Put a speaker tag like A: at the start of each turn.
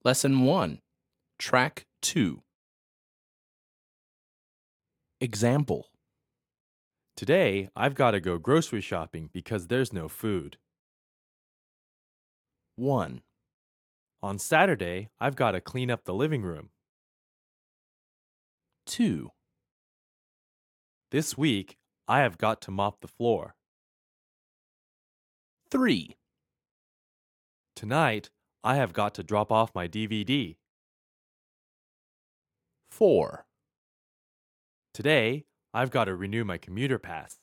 A: Lesson 1, Track 2. Example.
B: Today, I've got to go grocery shopping because there's no food.
A: 1,
B: On Saturday, I've got to clean up the living room.
A: 2,
B: This week, I have got to mop the floor.
A: 3,
B: Tonight, I have got to drop off my DVD.
A: 4,
B: Today, I've got to renew my commuter pass.